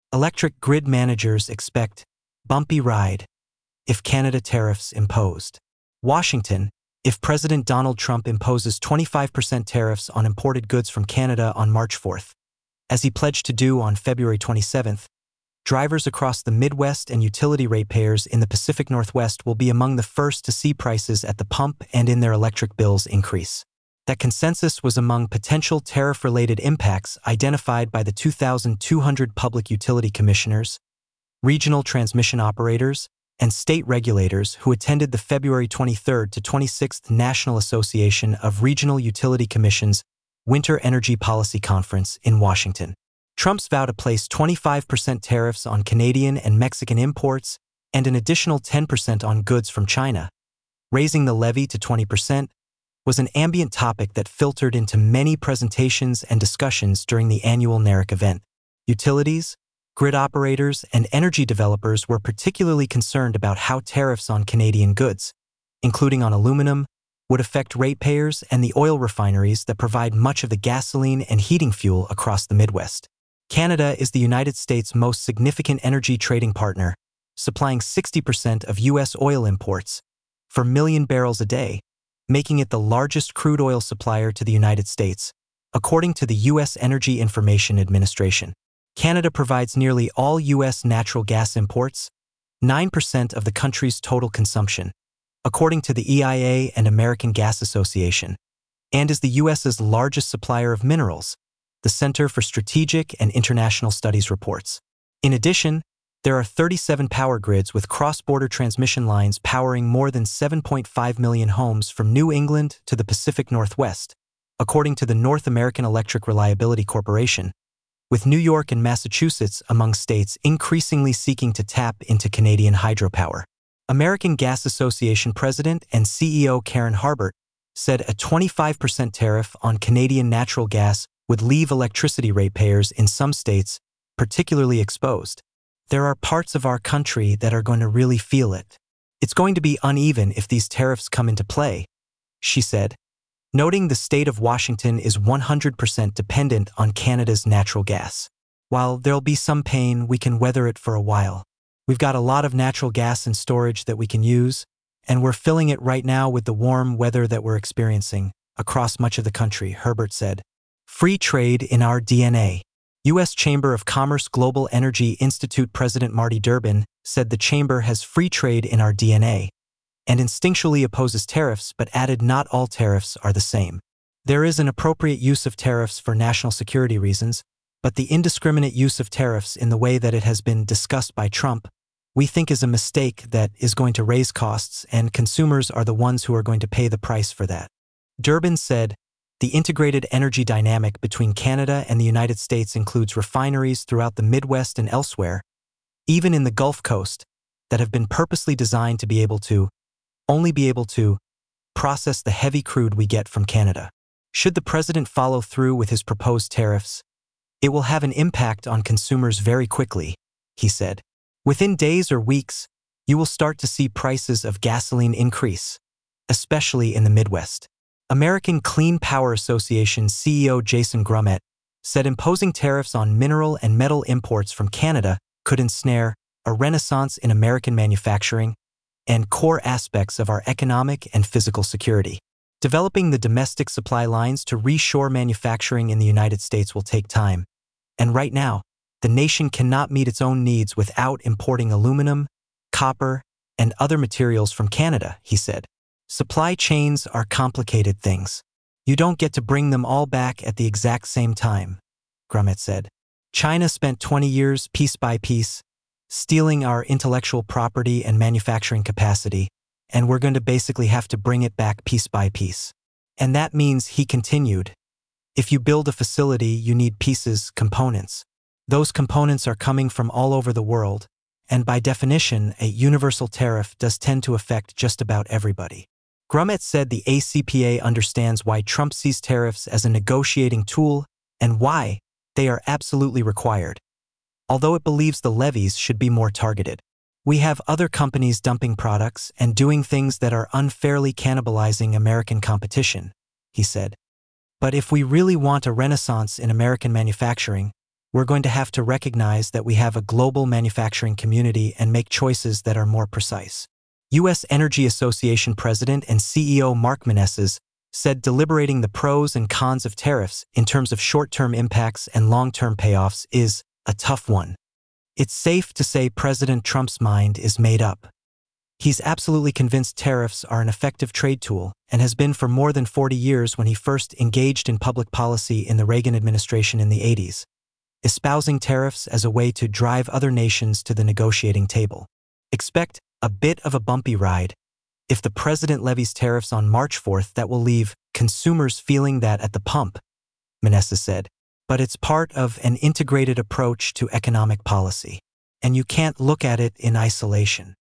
Electric grid managers expect bumpy ride if Canada tariffs imposed. Washington, if President Donald Trump imposes 25% tariffs on imported goods from Canada on March 4th, as he pledged to do on February 27th, drivers across the Midwest and utility ratepayers in the Pacific Northwest will be among the first to see prices at the pump and in their electric bills increase. That consensus was among potential tariff-related impacts identified by the 2,200 public utility commissioners, regional transmission operators, and state regulators who attended the February 23rd to 26th National Association of Regional Utility Commissions Winter Energy Policy Conference in Washington. Trump's vow to place 25% tariffs on Canadian and Mexican imports and an additional 10% on goods from China, raising the levy to 20%, was an ambient topic that filtered into many presentations and discussions during the annual NARIC event. Utilities, grid operators, and energy developers were particularly concerned about how tariffs on Canadian goods, including on aluminum, would affect ratepayers and the oil refineries that provide much of the gasoline and heating fuel across the Midwest. Canada is the United States' most significant energy trading partner, supplying 60% of U.S. oil imports, for million barrels a day, making it the largest crude oil supplier to the United States, according to the U.S. Energy Information Administration. Canada provides nearly all U.S. natural gas imports, 9% of the country's total consumption, according to the EIA and American Gas Association, and is the U.S.'s largest supplier of minerals, the Center for Strategic and International Studies reports. In addition, there are 37 power grids with cross-border transmission lines powering more than 7.5 million homes from New England to the Pacific Northwest, according to the North American Electric Reliability Corporation, with New York and Massachusetts among states increasingly seeking to tap into Canadian hydropower. American Gas Association President and CEO Karen Harbert said a 25% tariff on Canadian natural gas would leave electricity ratepayers in some states particularly exposed. There are parts of our country that are going to really feel it. It's going to be uneven if these tariffs come into play, she said, noting the state of Washington is 100% dependent on Canada's natural gas. While there'll be some pain, we can weather it for a while. We've got a lot of natural gas in storage that we can use, and we're filling it right now with the warm weather that we're experiencing across much of the country, Herbert said. Free trade in our DNA. U.S. Chamber of Commerce Global Energy Institute President Marty Durbin said the chamber has free trade in our DNA and instinctually opposes tariffs, but added not all tariffs are the same. There is an appropriate use of tariffs for national security reasons, but the indiscriminate use of tariffs in the way that it has been discussed by Trump, we think is a mistake that is going to raise costs, and consumers are the ones who are going to pay the price for that. Durbin said, the integrated energy dynamic between Canada and the United States includes refineries throughout the Midwest and elsewhere, even in the Gulf Coast, that have been purposely designed to only be able to process the heavy crude we get from Canada. Should the president follow through with his proposed tariffs, it will have an impact on consumers very quickly, he said. Within days or weeks, you will start to see prices of gasoline increase, especially in the Midwest. American Clean Power Association CEO Jason Grumet said imposing tariffs on mineral and metal imports from Canada could ensnare a renaissance in American manufacturing and core aspects of our economic and physical security. Developing the domestic supply lines to reshore manufacturing in the United States will take time, and right now, the nation cannot meet its own needs without importing aluminum, copper, and other materials from Canada, he said. Supply chains are complicated things. You don't get to bring them all back at the exact same time, Grumet said. China spent 20 years, piece by piece, stealing our intellectual property and manufacturing capacity, and we're going to basically have to bring it back piece by piece. And that means, he continued, if you build a facility, you need pieces, components. Those components are coming from all over the world, and by definition, a universal tariff does tend to affect just about everybody. Grumet said the ACPA understands why Trump sees tariffs as a negotiating tool and why they are absolutely required, although it believes the levies should be more targeted. We have other companies dumping products and doing things that are unfairly cannibalizing American competition, he said. But if we really want a renaissance in American manufacturing, We're going to have to recognize that we have a global manufacturing community and make choices that are more precise. U.S. Energy Association President and CEO Mark Meneses said deliberating the pros and cons of tariffs in terms of short-term impacts and long-term payoffs is a tough one. It's safe to say President Trump's mind is made up. He's absolutely convinced tariffs are an effective trade tool and has been for more than 40 years when he first engaged in public policy in the Reagan administration in the 80s, espousing tariffs as a way to drive other nations to the negotiating table. Expect a bit of a bumpy ride. If the president levies tariffs on March 4th, that will leave consumers feeling that at the pump, Meneses said. But it's part of an integrated approach to economic policy, and you can't look at it in isolation.